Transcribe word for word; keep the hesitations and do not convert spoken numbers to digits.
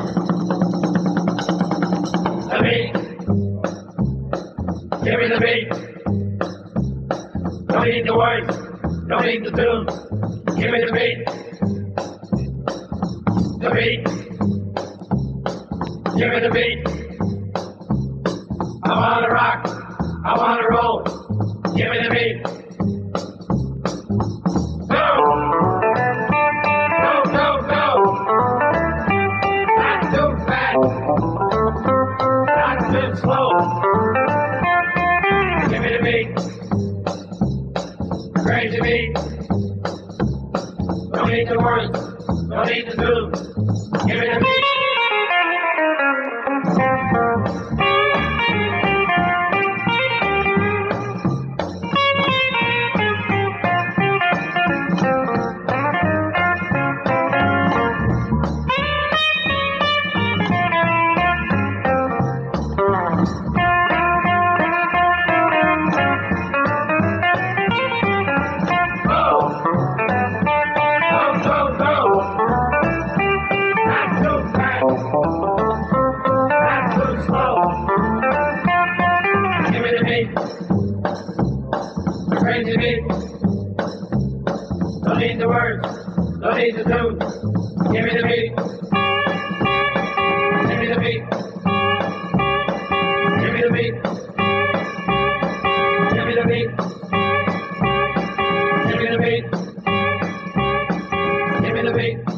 The beat. Give me the beat. Don't need the words. Don't need the tune. Give me the beat. The beat. Give me the beat. I wanna rock. I wanna roll. Give me the beat. Go! Go, go, go! Not too fast. Not too slow. Give me the beat. Crazy beat. Don't need the words. Don't need the tune. Give me the beat. Crazy beat. Don't need the words. Don't need the tune. Give me the beat. Give me the beat. Give me the beat. Give me the beat. Give me the beat. Give me the beat.